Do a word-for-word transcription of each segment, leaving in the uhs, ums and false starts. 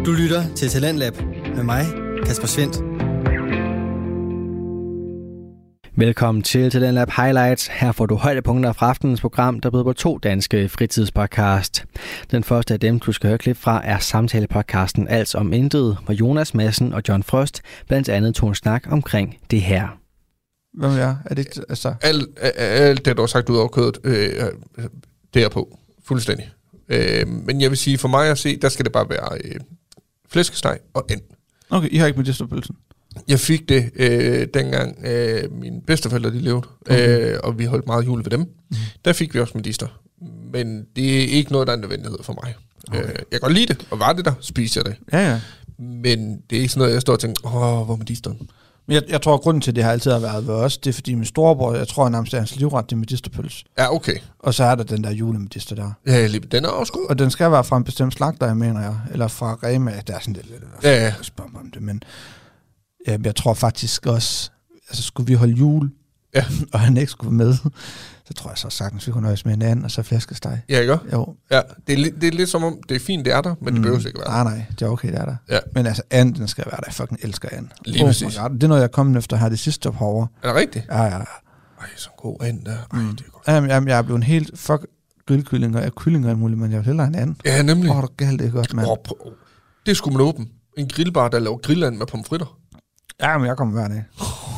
Du lytter til Talentlab med mig, Kasper Svendt. Velkommen til Talentlab Highlights. Her får du højdepunkter fra aftenens program, der byder på to danske fritidspodcast. Den første af dem, du skal høre klip fra, er samtalepodcasten Alt om Intet, hvor Jonas Madsen og John Frost blandt andet tog en snak omkring det her. Hvem er er det ikke, altså? Alt, alt det, du har sagt ud over kødet, øh, det er på. Fuldstændig. Øh, men jeg vil sige, for mig at se, der skal det bare være øh, flæskesteg og and. Okay, I har ikke medisterpølsen? Jeg fik det øh, dengang øh, mine bedsteforældre de levede, okay. øh, og vi holdt meget jul ved dem. Mm. Der fik vi også medister. Men det er ikke noget, der er en nødvendighed for mig. Okay. Øh, jeg kan godt lide det, og var det der, spiser jeg det. Ja, ja. Men det er ikke sådan noget, jeg står og tænker, åh, hvor er medisteren? Men jeg, jeg tror, at grunden til, det har altid har været ved os, det er fordi min storebror, jeg tror nærmest, det er hans livret, det er medisterpøls. Ja, okay. Og så er der den der julemedister der. Ja, den er også god. Og den skal være fra en bestemt slagter, jeg mener jeg. Eller fra Rema, der er sådan lidt, lidt ja, ja. Jeg spørger mig om det, men ja, jeg tror faktisk også, altså skulle vi holde jul, ja. og han ikke skulle med, så tror jeg så sagtens, vi kunne nøjes med en anden, og så flæskesteg. Ja, ikke? Jo. Ja, det er, det er lidt som om, det er fint, det er der, men mm. det behøver ikke være der. Nej, nej, det er okay, det er der. Ja. Men altså, anden, den skal være der. Jeg fucking elsker anden. Lige oh, præcis. Det er noget, jeg er kommet efter her det sidste op herovre. Er det rigtigt? Ja, ja. Ej, så god and der. Ej, mm. det er godt. Jamen, jamen, jeg er blevet helt fuck grillkyllinger, jeg er kyllinger i muligt, men jeg vil hellere en anden. Ja, nemlig. Åh, oh, det er det godt, mand. Oh, det skulle man åbne. En grillbar, der laver grilland med pomfritter. Ja, men jeg kommer hver dag.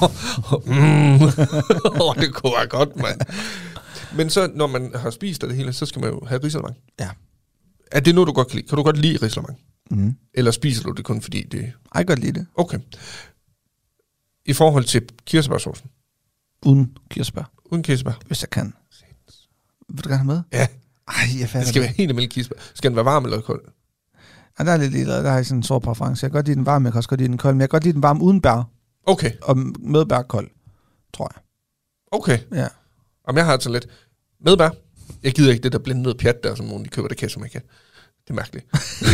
mm. oh, det kunne være godt, mand. Men så, når man har spist det hele, så skal man jo have risalemang. Ja. Er det noget, du godt kan lide? Kan du godt lide risalemang? Mm. Eller spiser du det kun fordi det... Jeg kan godt lide det. Okay. I forhold til kirsebærsaucen? Uden kirsebær. Uden kirsebær? Hvis jeg kan. Vil du gerne have med? Ja. Ej, jeg fatter det. skal det. være helt almindelig kirsebær. Skal den være varm eller kold? Ja, der er lidt lille, der har jeg sådan en stor præference. Jeg kan godt lide den varm, jeg kan også godt lide den kold, men jeg kan godt lide den varm uden bær. Okay. Og med bær kold, tror jeg. Okay. Ja. Jamen, jeg har altså lidt med bær. Jeg gider ikke det der blindede pjat der, som nogen de køber, der kan, som jeg kan. Det er mærkeligt.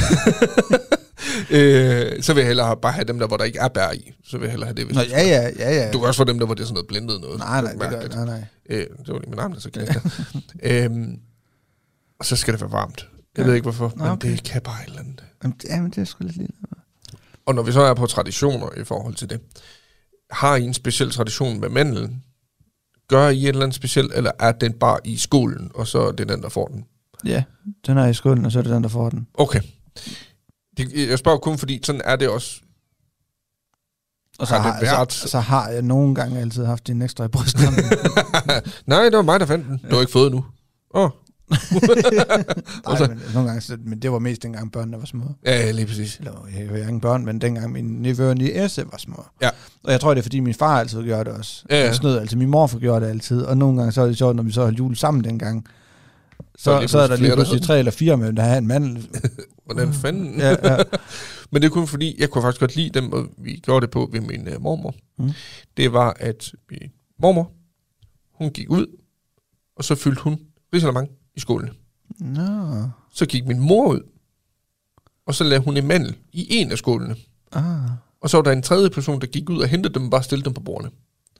øh, så vil jeg hellere bare have dem der, hvor der ikke er bær i. Så vil jeg hellere have det. Hvis Nå, ja, ja, ja, ja. Du kan også få dem der, hvor det er sådan noget blindet noget. Nej, nej, det gør, nej, nej. Øh, det var lige min arm, der så knækker. øhm, og så skal det være varmt. Jeg ja. ved ikke hvorfor, men okay. Det kan bare et eller andet. Jamen, det er sgu lidt lille. Og når vi så er på traditioner i forhold til det, har I en speciel tradition med mandlen? Gør I et eller andet specielt, eller er den bare i skolen, og så er det den, der får den? Ja, den er i skolen, og så er det den, der får den. Okay. Det, jeg spørger kun, fordi sådan er det også. Og så har, har, været. Så, så har jeg nogle gange altid haft en ekstra i brystet. Nej, det var mig, der fandt den. Du har ikke fået nu. Åh. Oh. Nej, men, nogle gange, men det var mest dengang børnene var små. Ja, lige præcis. Eller, jeg har ingen børn, men dengang min nevø og niece var små. Ja. Og jeg tror, det er, fordi min far altid gjorde det også. Ja, ja. Jeg snød altid. Min morfar gjorde det altid. Og nogle gange så er det sjovt, når vi så holdt jul sammen dengang. Så, så, så er der lige pludselig tre eller fire med, der har en mandel. Hvordan fanden? Ja, ja. Men det er kun fordi, jeg kunne faktisk godt lide dem, og vi gjorde det på ved min uh, mormor. Mm. Det var, at min mormor, hun gik ud, og så fyldte hun risalemang i skålen. No. Så gik min mor ud, og så lavede hun en mandel i en af skålene. Ah. Og så var der en tredje person, der gik ud og hentede dem og bare stillede dem på bordene.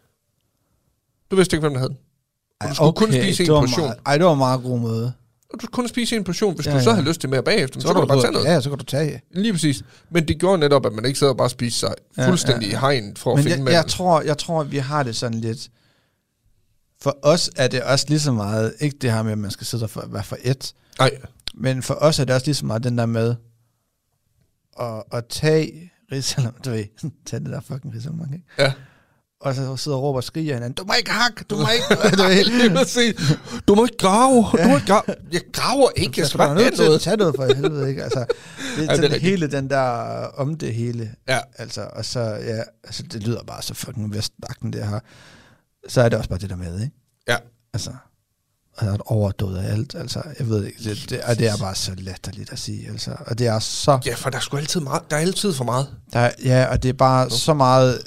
Du vidste ikke, hvem der havde den. Og du skulle okay, kun spise en portion. Meget, ej, det var en meget god måde. Og du skulle kun spise en portion, hvis ja, du ja. så havde lyst til mere bagefter. Så, så kan du bare tage noget. Ja, så kan du tage. Lige præcis. Men det gjorde netop, at man ikke sad og bare spiste sig ja, fuldstændig ja, ja. i hegn for Men at finde jeg, manden. jeg tror, jeg tror, vi har det sådan lidt. For os er det også lige så meget, ikke det her med, at man skal sidde og for, være for et. Nej. Men for os er det også lige så meget den der med at, at tage risalemang, du ved, tage det der fucking risalemang, ikke? Ja. Og så sidder og råber og skriger hinanden, du må ikke hakke, du må ikke, du ved. Du må ikke grave, ja. du må ikke grave. Jeg graver ikke, jeg skal bare have noget. Tage noget for helvede, ikke? Altså, det er, ja, det er hele den der, om det hele. Ja. Altså, og så, ja, altså, det lyder bare så fucking vestagten, det her. Så er det også bare det der med, ikke? Ja. Altså, og der er et overdåd af alt, altså, jeg ved ikke, det, det, og det er bare så latterligt at sige, altså, og det er så... Ja, for der er sgu altid meget, der er altid for meget. Der er, ja, og det er bare no. så meget...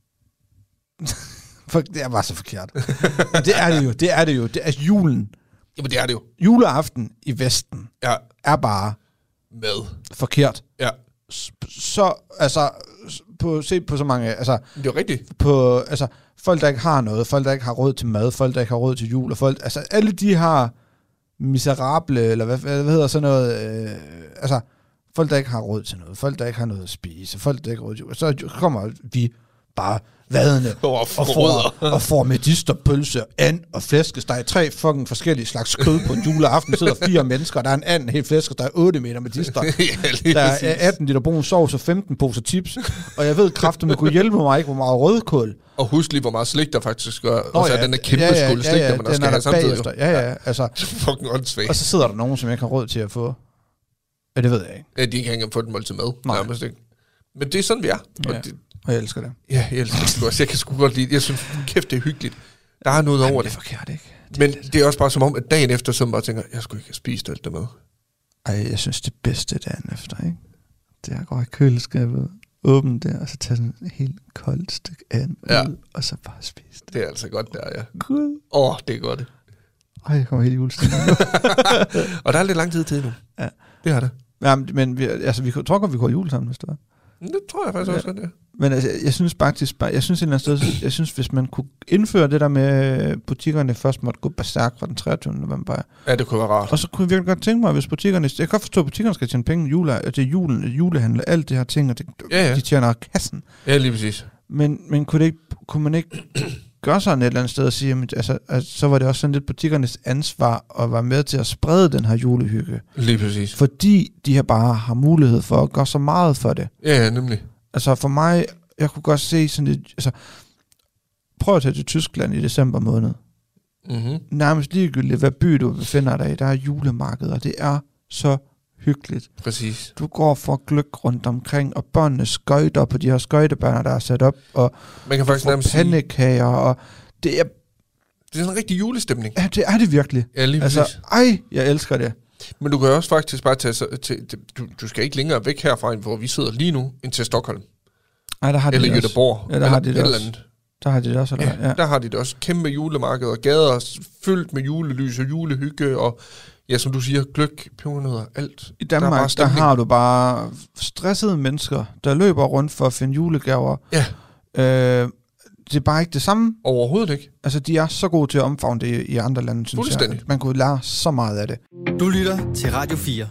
Det er bare så forkert. Det er det jo, det er det jo, det er julen. Jamen, det er det jo. Juleaften i Vesten ja. er bare... Med. Forkert. Ja. Så, altså, på, se på så mange, altså... Det er rigtigt. På, altså, folk, der ikke har noget, folk, der ikke har råd til mad, folk, der ikke har råd til jul, og folk, altså, alle de har miserable, eller hvad, hvad hedder sådan noget, øh, altså, folk, der ikke har råd til noget, folk, der ikke har noget at spise, folk, der ikke har råd til, så kommer vi bare vadende og, og, får, og får medisterpølse, and og flæskesteg, tre fucking forskellige slags kød på en juleaften, sidder fire mennesker, der er en anden helt flæskesteg, otte meter medister, ja, der er atten liter brun sovs og femten poser chips, og jeg ved kraften, at kunne hjælpe mig ikke, hvor meget rødkål. Og husk lige, hvor meget slik der faktisk gør, og så er den er kæmpe ja, ja, skål slik, ja, ja, der man også skal have samtidig. Ja, ja, altså. Fucking åndssvagt. Og så sidder der nogen, som jeg ikke har råd til at få. Ja, det ved jeg ikke. Ja, de kan ikke engang få den måltid med. Nærmest ikke. Men det er sådan, vi er. Ja. Og, det, og jeg elsker det. Ja, jeg elsker det også. Jeg kan sgu godt lide. Jeg synes, kæft, det er hyggeligt. Der er noget Ej, over det. det. Det er forkert, ikke? Det, men det er også bare som om, at dagen efter, så man bare tænker, jeg skulle ikke have spist alt det med. Ej, jeg synes, det bedste dagen efter, ikke? Det er at gå i køleskabet, åbne der, og så tage sådan et helt koldt stykke and ja. ud, og så bare spise det. Det er altså godt der, ja. Gud. Åh, oh, det er godt. Ej, jeg kommer helt i julestemning. Og der er lidt lang tid til nu. Ja. Det har det. Ja, men vi, altså, vi tror godt, vi går jul sammen, hvis det var. Det tror jeg faktisk ja. også, det. Men altså, jeg synes faktisk, jeg synes en eller anden sted, jeg synes, hvis man kunne indføre det der med butikkerne først måtte gå berserk fra den treogtyvende november. Ja, det kunne være rart. Og så kunne jeg virkelig godt tænke mig, hvis butikkerne, jeg kan godt forstå, at butikkerne skal tjene penge, jule, det er julen, julehandel, alt det her ting, og det, ja, ja. de tjener kassen. Ja, lige præcis. Men, men kunne, det ikke, kunne man ikke gøre sådan et eller andet sted og sige, at, altså, at så var det også sådan lidt butikkernes ansvar at være med til at sprede den her julehygge. Lige præcis. Fordi de her bare har mulighed for at gøre så meget for det. Ja, ja, nemlig. Altså for mig, jeg kunne godt se sådan lidt, altså prøv at tage til Tyskland i december måned. Mm-hmm. Nærmest ligegyldigt, hvad by du befinder dig i, der er julemarked, og det er så hyggeligt. Præcis. Du går for gløk rundt omkring, og børnene skøjter på de her skøjtebaner, der er sat op, og man kan faktisk nærmest pandekager, og det er... Det er sådan en rigtig julestemning. Ja, det er det virkelig. Ja, lige præcis. Altså, ej, jeg elsker det. Men du kan også faktisk bare tage til, til, til du, du skal ikke længere væk herfra, hvor vi sidder lige nu, ind til Stockholm. Ej, der har de eller det Göteborg. Ja, der eller har de det eller også. Der har de det også, eller ja, ja, der har de det også. Kæmpe julemarked og gader fyldt med julelys og julehygge, og ja, som du siger, gløk, pebernødder, alt. I Danmark, der, der har du bare stressede mennesker, der løber rundt for at finde julegaver. Ja. Øh, det er bare ikke det samme. Overhovedet ikke. Altså, de er så gode til at omfavne det i andre lande, synes jeg. Man kunne lære så meget af det. Du lytter til Radio fire.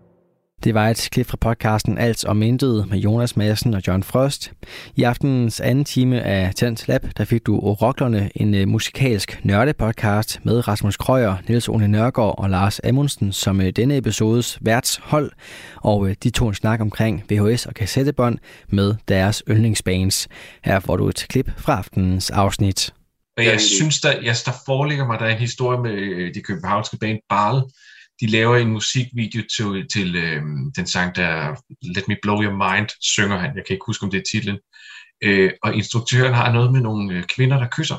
Det var et klip fra podcasten Alt om Intet med Jonas Madsen og John Frost. I aftenens anden time af Talent Lab, der fik du Oroklerne, en uh, musikalsk nørdepodcast med Rasmus Krøyer, Niels Ole Nørgaard og Lars Amundsen som uh, denne episodes værtshold. Og uh, de tog en snak omkring V H S og kassettebånd med deres yndlingsbands. Her får du et klip fra aftenens afsnit. Og jeg synes, der, jeg, der foreligger mig, der er en historie med uh, de københavnske band Barl. De laver en musikvideo til, til øh, den sang, der Let Me Blow Your Mind, synger han. Jeg kan ikke huske, om det er titlen. Øh, og instruktøren har noget med nogle øh, kvinder, der kysser.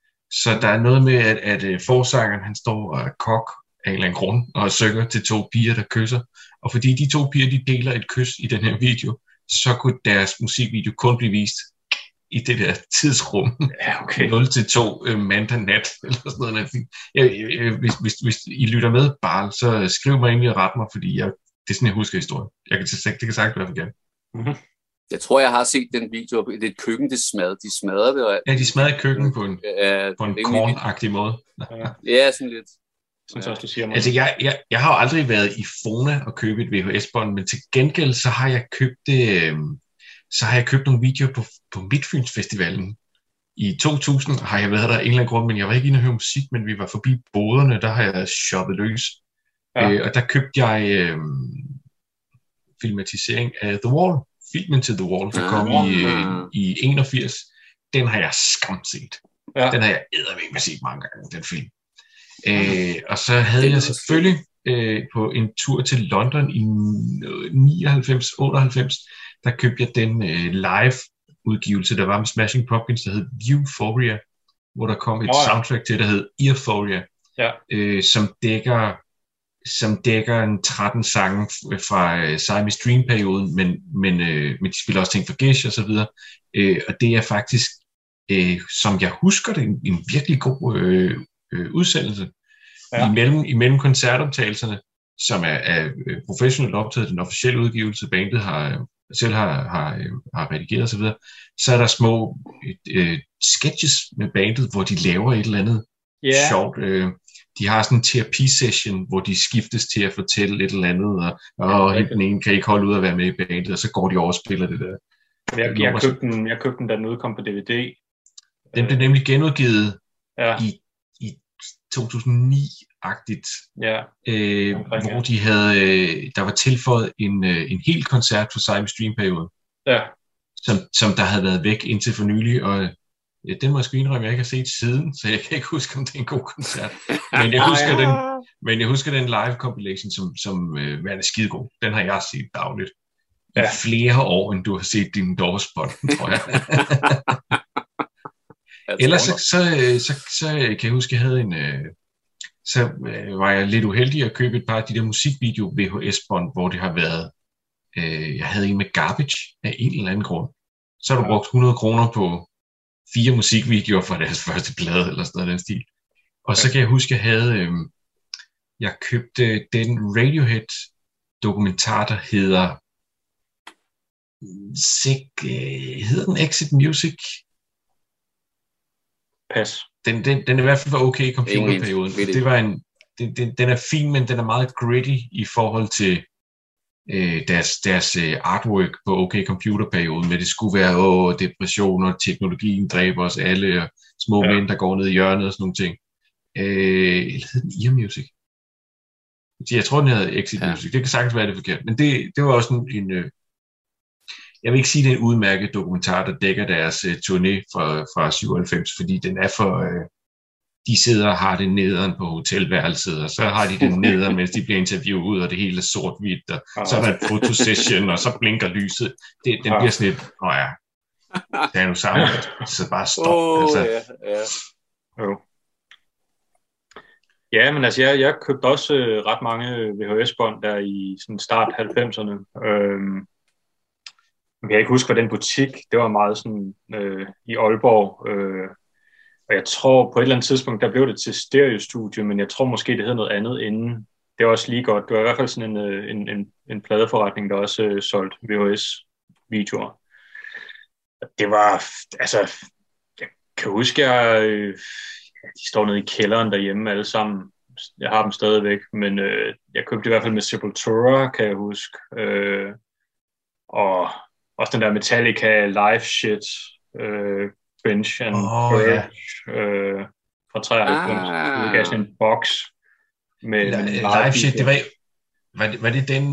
Så der er noget med, at, at øh, forsangeren, han står og er kok af en eller anden grund, og synger til to piger, der kysser. Og fordi de to piger, de deler et kys i den her video, så kunne deres musikvideo kun blive vist i det der tidsrum, ja, okay. nul til to øh, mandag nat, eller sådan noget. Jeg, jeg, hvis, hvis, hvis I lytter med, bare, så skriv mig endelig og ret mig, fordi jeg, det er sådan, jeg husker historien. Jeg kan, det kan sagtens være for igen. Mm-hmm. Jeg tror, jeg har set den video, det er et køkken, det smadrer, de smadrer det. Og... Ja, de smadrer køkken på en, ja, på en kornagtig måde. Ja. ja, sådan lidt. Ja. Også, du siger, altså, jeg, jeg, jeg har jo aldrig været i Fona og købe et V H S-bånd, men til gengæld, så har jeg købt det... Øh, så har jeg købt nogle videoer på, på Midtfyns Festivalen. I to tusind har jeg været der en eller anden grund, men jeg var ikke inde og høre musik, men vi var forbi boderne, der har jeg shoppet løs. Ja. Øh, og der købte jeg øh, filmatisering af The Wall, filmen til The Wall, der kom i, øh, i enogfirs. Den har jeg skræmt set. Ja. Den har jeg eddervæk set mange gange, den film. Øh, og så havde jeg selvfølgelig øh, på en tur til London i nioghalvfems otteoghalvfems, der købte jeg den øh, live-udgivelse, der var med Smashing Pumpkins, der hed Euphoria, hvor der kom et oh, ja. soundtrack til, der hed Euphoria, ja. øh, som dækker som dækker en tretten sange fra øh, Siamese Dream-perioden, men, men, øh, men de spiller også ting for Gish og så videre. Øh, og det er faktisk, øh, som jeg husker det, en, en virkelig god øh, øh, udsendelse. Ja. Imellem, imellem koncertoptagelserne, som er, er professionelt optaget, den officielle udgivelse, bandet har selv har, har, har redigeret og så videre, så er der små øh, sketches med bandet, hvor de laver et eller andet yeah. sjovt. Øh, de har sådan en terapi-session, hvor de skiftes til at fortælle et eller andet, og, og ja, den ene kan ikke holde ud at være med i bandet, og så går de over og spiller det der. Jeg, jeg, købte, den, jeg købte den, da den udkom på D V D. Den blev nemlig genudgivet ja. i, i to tusind og ni-agtigt, ja. øh, hvor de havde, øh, der var tilføjet en, øh, en hel koncert for sig i streamperioden, ja. som, som der havde været væk indtil for nylig, og øh, den må jeg sgu indrømme, jeg ikke har set siden, så jeg kan ikke huske, om det er en god koncert. Men jeg husker den, men jeg husker den live compilation som, som øh, værende skidegod. Den har jeg set dagligt. I ja. flere år, end du har set din Doors-spot, tror jeg. Ellers så, så, så, så kan jeg huske, at jeg havde en... Øh, så øh, var jeg lidt uheldig at købe et par af de der musikvideo V H S-bånd, hvor det har været... Øh, jeg havde en med Garbage af en eller anden grund. Så har du brugt hundrede kroner på fire musikvideoer fra deres første plade, eller sådan noget den stil. Og så kan jeg huske, at jeg havde... Øh, jeg købte den Radiohead-dokumentar, der hedder... Sig, øh, hedder den Exit Music? Pas. Den, den, den er i hvert fald for OK i computerperioden. Det var en, den, den, den er fin, men den er meget gritty i forhold til øh, deres, deres øh, artwork på OK computerperioden, men det skulle være åh, depression og teknologien dræber os alle, og små ja. mænd, der går ned i hjørnet og sådan nogle ting. Øh, eller hed den Ear Music? Jeg tror, den hedder Exit ja. Music. Det kan sagtens være det forkert, men det, det var også en... en øh, jeg vil ikke sige, at det er en udmærket dokumentar, der dækker deres uh, turné fra, fra syvoghalvfems, fordi den er for... Uh, de sidder og har det nederen på hotelværelset, og så har de det nederen, mens de bliver interviewet ud, og det hele er sort-hvidt, og ah. så er der en fotosession, og så blinker lyset. Det, den ah. bliver sådan lidt... Nå ja, det er nu sammen, så bare stop. Oh, altså. ja, ja. Oh. Ja, men altså, jeg, jeg købte også øh, ret mange V H S-bånd der i sådan start halvfemserne. Øhm, jeg kan ikke huske, hvad den butik, det var meget sådan øh, i Aalborg. Øh, og jeg tror, på et eller andet tidspunkt, der blev det til stereostudie, men jeg tror måske, det hed noget andet inden. Det var også lige godt. Det var i hvert fald sådan en, en, en, en pladeforretning, der også øh, solgte V H S-videoer. Det var, altså, jeg kan huske, jeg... Øh, de står nede i kælderen derhjemme alle sammen. Jeg har dem stadigvæk, men øh, jeg købte i hvert fald med Sepultura, kan jeg huske. Øh, og også den der Metallica live shit, øh, Bench and oh, Purge, yeah. øh, fra treoghalvfems. Ah. Det gav sådan en box med La- live shit, det var, var, det, var det den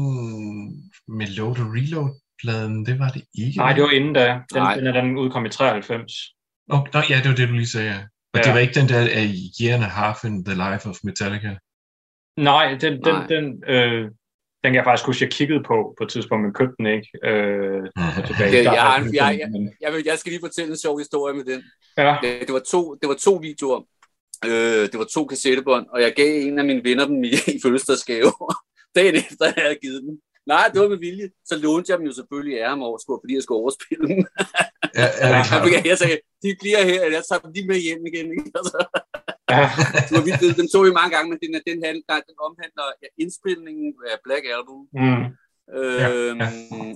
med Load og Reload-pladen? Det var det ikke. Nej, det var inden da. Den, den er den udkom i treoghalvfems. Oh, no, ja, det var det, du lige sagde. Og ja. Det var ikke den der A Year and a Half in the Life of Metallica? Nej, den, den, Nej. den, øh, den kan jeg faktisk huske, jeg kiggede på på et tidspunkt, men købte den ikke. Øh, tilbage. Det, jeg, jeg, jeg, jeg, jeg, jeg skal lige fortælle en sjov historie med den. Ja. Det, det, var to, det var to videoer. Øh, det var to kassettebånd, og jeg gav en af mine venner dem i, i fødselsdagsgave. Dagen efter, jeg havde givet dem. Nej, det var med vilje. Så lånte jeg dem jo selvfølgelig af ham overskud, fordi jeg skulle overspille dem. Ja, ja, ja. Jeg sagde, de bliver her, og jeg tager dem lige med hjem igen. Ikke? Altså. Ja. Dem så vi mange gange, men den, den, den, den omhandler ja, indspilningen af Black Album. Mm. Øhm, ja, ja.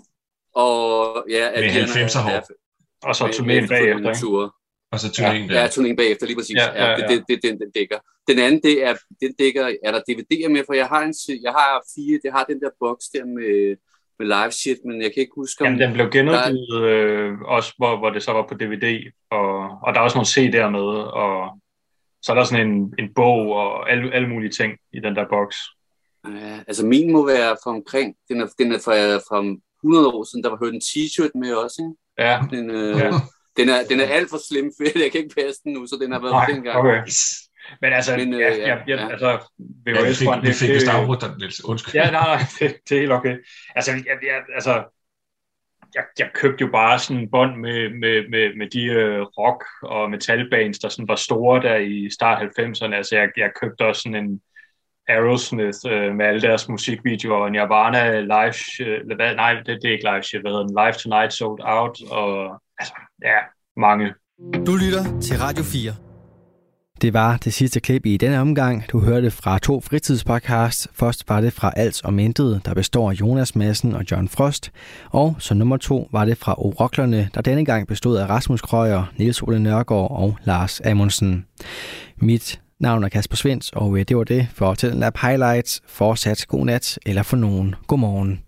Og ja, med halvfemser hår. Og så turnéen bagefter. Og så turnéen ja, ja, turnéen bagefter, lige præcis. Ja, ja, ja. Det, det, det, den, den dækker. Den anden, det er, den dækker, er der D V D'er med, for jeg har, en, jeg har fire, det har den der boks der med, med live shit, men jeg kan ikke huske om... Jamen, den blev genudgivet øh, også, hvor, hvor det så var på D V D, og, og der er også nogle C D'er med, og så er der sådan en, en bog og alle, alle mulige ting i den der boks. Ja, altså min må være fra omkring, den er, den er fra, fra hundrede år siden, der var hørt en t-shirt med også, ikke? Ja. Den, øh, ja. Den er, den er alt for slim fedt, jeg kan ikke passe den nu, så den har været Nej, dengang. Okay. Men altså, men, øh, ja, ja, ja, ja. altså, V H S ja, vi fik, vi fik vist afbrudt dig, Niels. Undskyld. Ja, nej, nej, det, det er helt okay. Altså, jeg, jeg, altså, jeg, jeg købte jo bare sådan en bånd med, med, med, med de uh, rock- og metalbands, der sådan var store der i start halvfemserne. Altså, jeg, jeg købte også sådan en Aerosmith uh, med alle deres musikvideoer, og Nirvana live, uh, hvad, nej, det, det er ikke live shit, hvad hedder den, Live Tonight Sold Out, og altså, ja, mange. Du lytter til Radio fire. Det var det sidste klip i denne omgang. Du hørte fra to fritidspodcasts. Først var det fra Alt om Intet, der består af Jonas Madsen og John Frost. Og så nummer to var det fra Oroklerne, der denne gang bestod af Rasmus Krøyer, Niels Ole Nørgaard og Lars Amundsen. Mit Navnet er Kasper Svendt, og det var det for Talentlab Highlights. Fortsat god nat, eller for nogen god morgen.